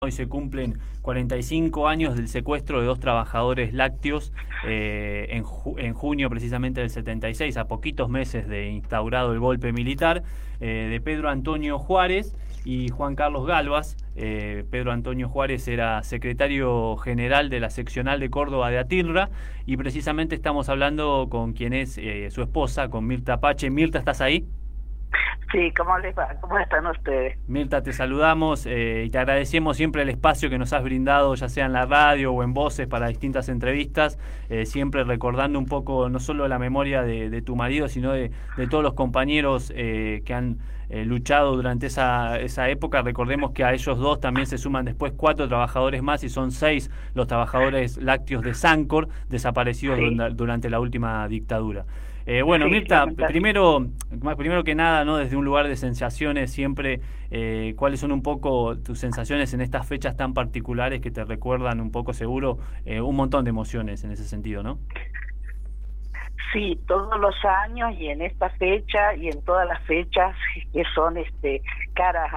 Hoy se cumplen 45 años del secuestro de dos trabajadores lácteos en junio precisamente del 76, a poquitos meses de instaurado el golpe militar, de Pedro Antonio Juárez y Juan Carlos Galvas. Pedro Antonio Juárez era secretario general de la seccional de Córdoba de Atilra, y precisamente estamos hablando con quien es su esposa, con Mirta Pache. Mirta, ¿estás ahí? Sí, ¿cómo les va? ¿Cómo están ustedes? Mirta, te saludamos y te agradecemos siempre el espacio que nos has brindado, ya sea en la radio o en Voces, para distintas entrevistas, siempre recordando un poco no solo la memoria de tu marido, sino de todos los compañeros que han luchado durante esa época. Recordemos que a ellos dos también se suman después 4 trabajadores más, y son 6 los trabajadores lácteos de Sancor desaparecidos durante la última dictadura. Bueno, sí, Mirta, primero que nada, ¿no? Desde un lugar de sensaciones siempre, ¿cuáles son un poco tus sensaciones en estas fechas tan particulares que te recuerdan un poco, seguro, un montón de emociones en ese sentido, ¿no? Sí, todos los años y en esta fecha y en todas las fechas que son caras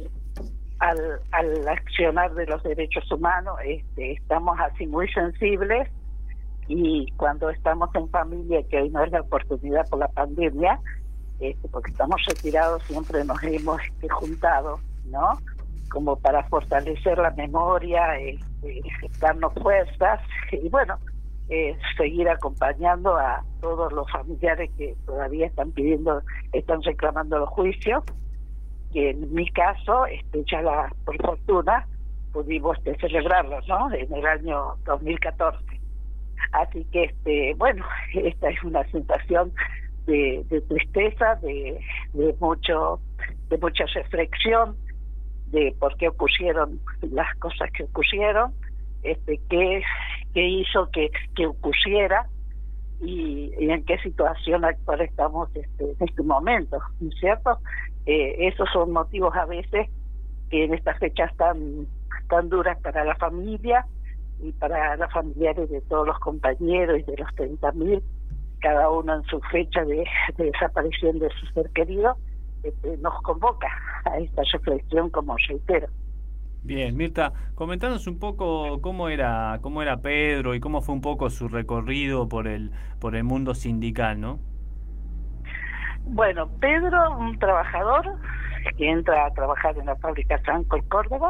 al accionar de los derechos humanos, estamos así muy sensibles. Y cuando estamos en familia, que hoy no es la oportunidad por la pandemia, porque estamos retirados, siempre nos hemos juntado, ¿no? Como para fortalecer la memoria, darnos fuerzas y bueno, seguir acompañando a todos los familiares que todavía están reclamando los juicios. Que en mi caso, por fortuna, pudimos celebrarlos, ¿no? En el año 2014. Así que bueno, esta es una sensación de tristeza, de mucha reflexión de por qué ocurrieron las cosas que ocurrieron, qué hizo que ocurriera y en qué situación actual estamos en este momento, ¿no es cierto? Esos son motivos a veces que en estas fechas tan duras para la familia y para los familiares de todos los compañeros y de los 30.000, cada uno en su fecha de desaparición de su ser querido, nos convoca a esta reflexión, como reitero. Bien, Mirta, comentanos un poco cómo era Pedro y cómo fue un poco su recorrido por el mundo sindical, ¿no? Bueno, Pedro, un trabajador que entra a trabajar en la fábrica Sancor Córdoba.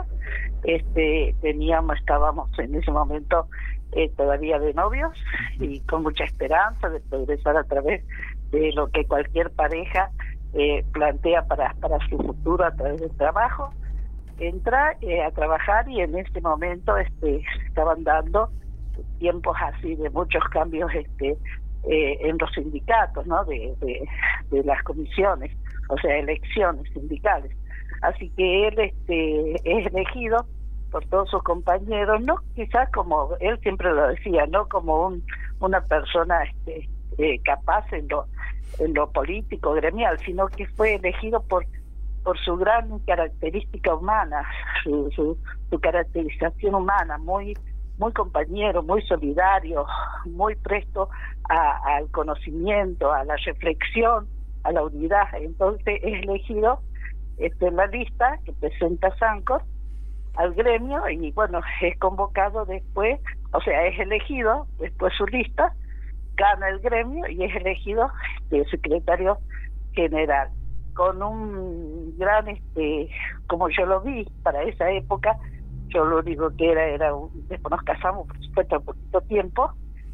Estábamos en ese momento todavía de novios y con mucha esperanza de progresar a través de lo que cualquier pareja plantea para su futuro a través del trabajo. Entra a trabajar y en este momento estaban dando tiempos así de muchos cambios en los sindicatos, ¿no? De las comisiones, o sea, elecciones sindicales. Así que él es elegido por todos sus compañeros, no quizás como él siempre lo decía, no como una persona capaz en lo político gremial, sino que fue elegido por su gran característica humana, su caracterización humana, muy compañero, muy solidario, muy presto al conocimiento, a la reflexión, a la unidad. Entonces es elegido en la lista que presenta Sancor al gremio y bueno, es convocado después, o sea, es elegido después su lista, gana el gremio y es elegido secretario general, con un gran, como yo lo vi para esa época. Yo lo único que después nos casamos, por supuesto, en poquito tiempo,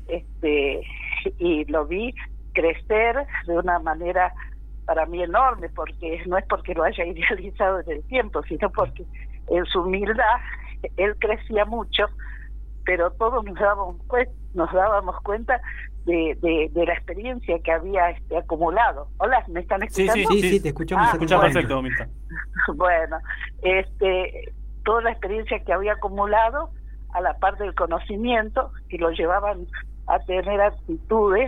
y lo vi crecer de una manera para mí enorme, porque no es porque lo haya idealizado en el tiempo, sino porque en su humildad él crecía mucho, pero todos nos dábamos cuenta de la experiencia que había acumulado. Hola, ¿me están escuchando? Sí, te escuchamos. Se escucha perfecto, Mirta. Bueno, toda la experiencia que había acumulado a la par del conocimiento, que lo llevaban a tener actitudes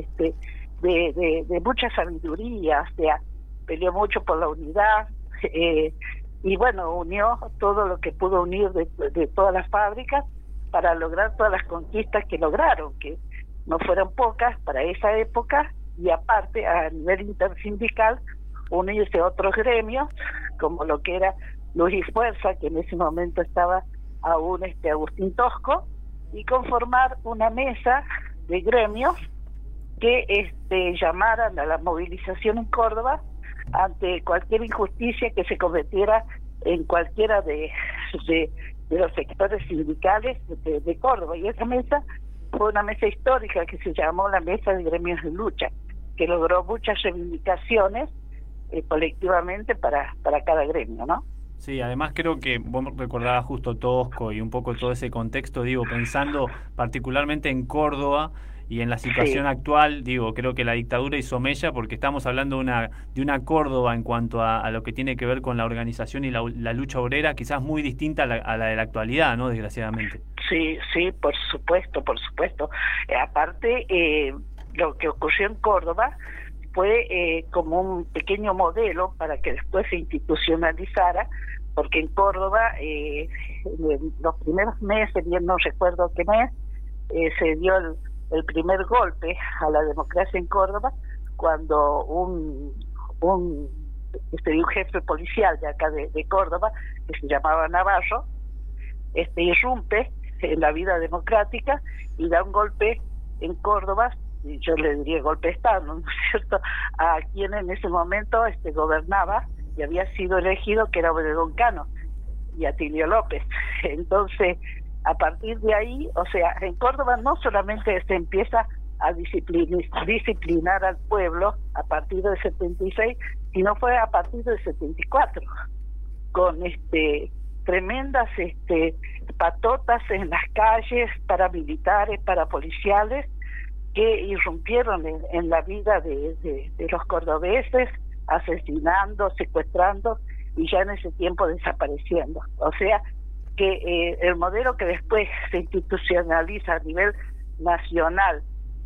de mucha sabiduría, o sea, peleó mucho por la unidad, y bueno, unió todo lo que pudo unir de todas las fábricas para lograr todas las conquistas que lograron, que no fueron pocas para esa época, y aparte a nivel intersindical unirse a otros gremios, como lo que era Luz y Fuerza, que en ese momento estaba aún Agustín Tosco, y conformar una mesa de gremios que llamaran a la movilización en Córdoba ante cualquier injusticia que se cometiera en cualquiera de los sectores sindicales de Córdoba. Y esa mesa fue una mesa histórica que se llamó la Mesa de Gremios de Lucha, que logró muchas reivindicaciones colectivamente para cada gremio, ¿no? Sí, además creo que vos recordabas justo Tosco y un poco todo ese contexto, digo, pensando particularmente en Córdoba y en la situación actual, digo, creo que la dictadura hizo mella porque estamos hablando de una Córdoba en cuanto a lo que tiene que ver con la organización y la lucha obrera, quizás muy distinta a la de la actualidad, ¿no? Desgraciadamente. Sí, por supuesto, por supuesto. Aparte, lo que ocurrió en Córdoba fue como un pequeño modelo para que después se institucionalizara, porque en Córdoba, en los primeros meses, bien no recuerdo qué mes, se dio el primer golpe a la democracia en Córdoba, cuando un jefe policial de acá de Córdoba, que se llamaba Navarro, irrumpe en la vida democrática y da un golpe en Córdoba, yo le diría golpe de Estado, ¿no es cierto?, a quien en ese momento gobernaba y había sido elegido, que era Obregón Cano y Atilio López. Entonces, a partir de ahí, o sea, en Córdoba no solamente se empieza a disciplinar al pueblo a partir del 76, sino fue a partir del 74, con tremendas patotas en las calles, paramilitares, parapoliciales, que irrumpieron en la vida de los cordobeses, asesinando, secuestrando y ya en ese tiempo desapareciendo. O sea que el modelo que después se institucionaliza a nivel nacional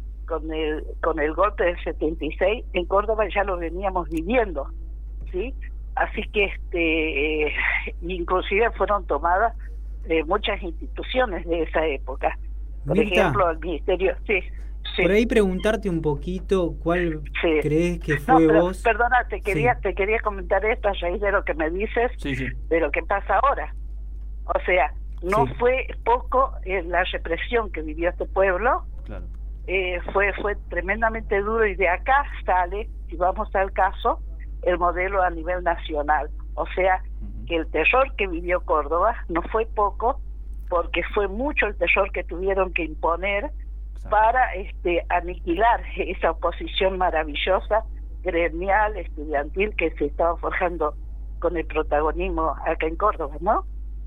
con el golpe del 76, en Córdoba ya lo veníamos viviendo, ¿sí? Así que inclusive fueron tomadas muchas instituciones de esa época. Por ejemplo, el Ministerio... Sí. Por ahí preguntarte un poquito cuál crees que fue vos... Perdona, te quería comentar esto a raíz de lo que me dices, de lo que pasa ahora. O sea, no fue poco la represión que vivió este pueblo, claro. Fue tremendamente duro, y de acá sale, si vamos al caso, el modelo a nivel nacional. O sea, que el terror que vivió Córdoba no fue poco, porque fue mucho el terror que tuvieron que imponer para aniquilar esa oposición maravillosa, gremial, estudiantil, que se estaba forjando con el protagonismo acá en Córdoba, ¿no?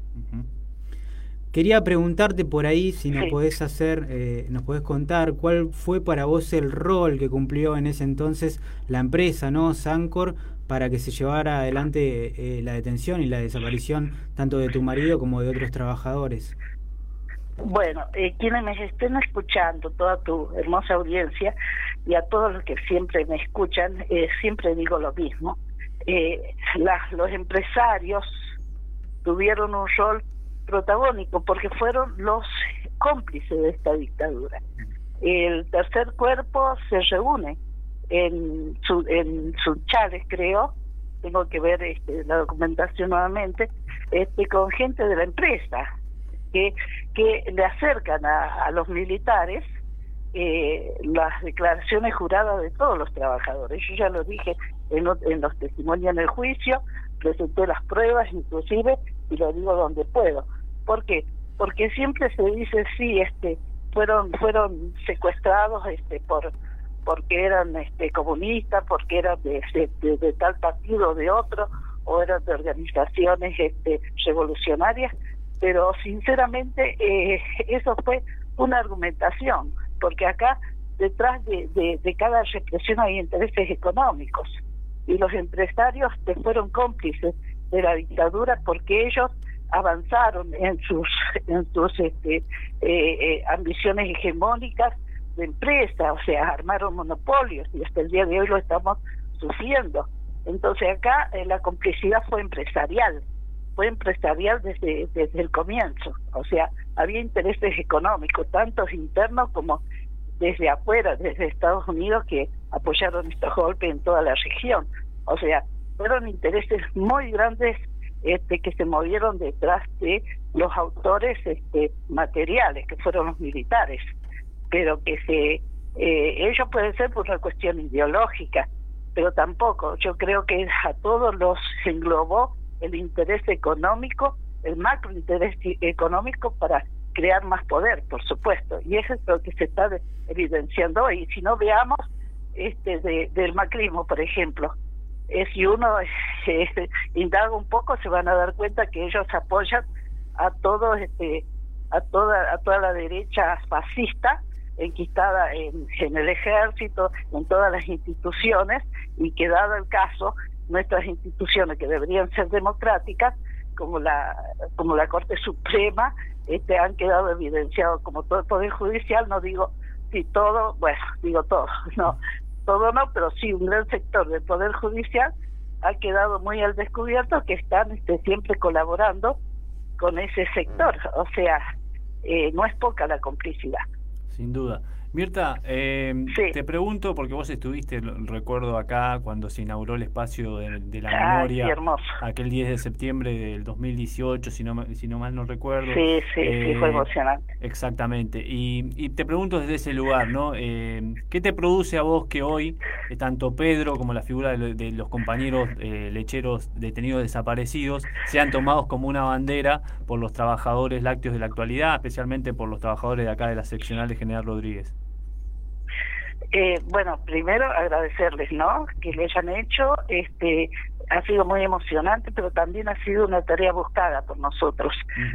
Quería preguntarte por ahí si nos podés nos podés contar cuál fue para vos el rol que cumplió en ese entonces la empresa, ¿no?, Sancor, para que se llevara adelante la detención y la desaparición tanto de tu marido como de otros trabajadores. Bueno, quienes me estén escuchando, toda tu hermosa audiencia, y a todos los que siempre me escuchan, siempre digo lo mismo. Los empresarios tuvieron un rol protagónico porque fueron los cómplices de esta dictadura. El tercer cuerpo se reúne en Sunchales, creo, tengo que ver la documentación nuevamente, con gente de la empresa que le acercan a los militares las declaraciones juradas de todos los trabajadores. Yo ya lo dije en los testimonios en el juicio, presenté las pruebas inclusive, y lo digo donde puedo. ¿Por qué? Porque siempre se dice, sí, fueron secuestrados porque eran comunistas, porque eran de tal partido o de otro, o eran de organizaciones revolucionarias, pero sinceramente eso fue una argumentación, porque acá detrás de cada represión hay intereses económicos, y los empresarios fueron cómplices de la dictadura porque ellos avanzaron en sus ambiciones hegemónicas de empresa, o sea, armaron monopolios, y hasta el día de hoy lo estamos sufriendo. Entonces acá la complicidad fue empresarial desde el comienzo. O sea, había intereses económicos, tanto internos como desde afuera, desde Estados Unidos, que apoyaron estos golpes en toda la región. O sea, fueron intereses muy grandes que se movieron detrás de los autores materiales, que fueron los militares, pero que ellos pueden ser por una cuestión ideológica, pero tampoco, yo creo que a todos los englobó el interés económico, el macrointerés económico para crear más poder, por supuesto, y eso es lo que se está evidenciando hoy. Si no, veamos del macrismo, por ejemplo, si uno indaga un poco, se van a dar cuenta que ellos apoyan a todo a toda la derecha fascista enquistada en el ejército, en todas las instituciones, y que dado el caso, nuestras instituciones que deberían ser democráticas, como la Corte Suprema, han quedado evidenciados, como todo el Poder Judicial. No digo si todo, bueno, digo todo, no, todo no, pero sí un gran sector del Poder Judicial ha quedado muy al descubierto, que están siempre colaborando con ese sector. O sea, no es poca la complicidad. Sin duda. Mirta, sí. Te pregunto, porque vos estuviste, recuerdo acá, cuando se inauguró el espacio de la memoria, sí, hermoso. Aquel 10 de septiembre del 2018, si no mal no recuerdo. Sí, fue emocionante. Exactamente. Y te pregunto desde ese lugar, ¿no? ¿Qué te produce a vos que hoy, tanto Pedro como la figura de los compañeros lecheros detenidos desaparecidos, sean tomados como una bandera por los trabajadores lácteos de la actualidad, especialmente por los trabajadores de acá de la seccional de General Rodríguez? Bueno, primero agradecerles, ¿no?, que lo hayan hecho. Ha sido muy emocionante, pero también ha sido una tarea buscada por nosotros,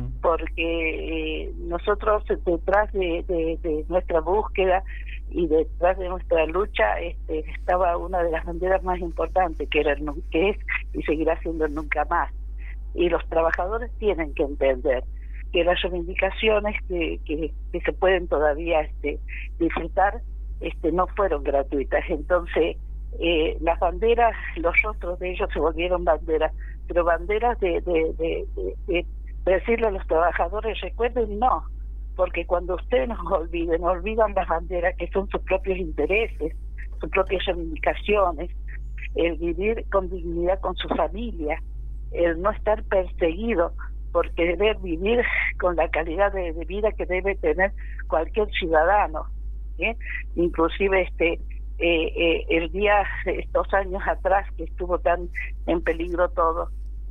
porque nosotros detrás de nuestra búsqueda y detrás de nuestra lucha estaba una de las banderas más importantes, que es y seguirá siendo el nunca más. Y los trabajadores tienen que entender que las reivindicaciones que se pueden todavía disfrutar no fueron gratuitas. Entonces las banderas, los rostros de ellos se volvieron banderas, pero banderas de decirle a los trabajadores: recuerden, no, porque cuando ustedes nos olvidan las banderas, que son sus propios intereses, sus propias reivindicaciones, el vivir con dignidad con su familia, el no estar perseguido por querer vivir con la calidad de vida que debe tener cualquier ciudadano. Inclusive el día, 2 años atrás, que estuvo tan en peligro todo,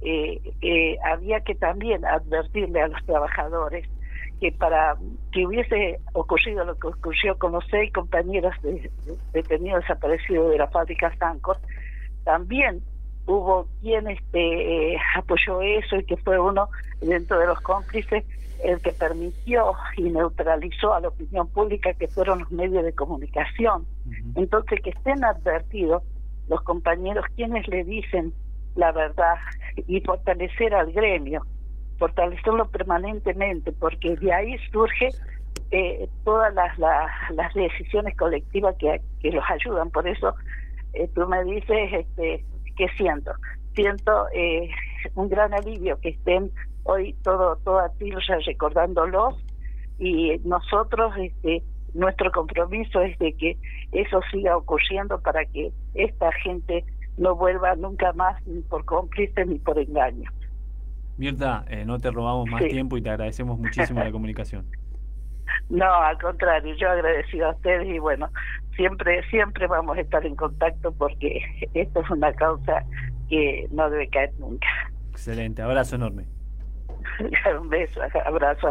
había que también advertirle a los trabajadores que para que hubiese ocurrido lo que ocurrió con los 6 compañeros detenidos desaparecidos de la fábrica Sancor, también hubo quien apoyó eso, y que fue uno dentro de los cómplices el que permitió y neutralizó a la opinión pública, que fueron los medios de comunicación. Entonces, que estén advertidos los compañeros quienes le dicen la verdad, y fortalecer al gremio, fortalecerlo permanentemente, porque de ahí surge todas las decisiones colectivas que los ayudan. Por eso tú me dices ¿qué siento? Siento un gran alivio que estén hoy toda Tilsa recordándolos, y nosotros nuestro compromiso es de que eso siga ocurriendo, para que esta gente no vuelva nunca más, ni por cómplice ni por engaño. Mirta, no te robamos más tiempo y te agradecemos muchísimo la comunicación. No, al contrario, yo agradecido a ustedes, y bueno, siempre vamos a estar en contacto, porque esto es una causa que no debe caer nunca. Excelente, abrazo enorme. Un beso, abrazo.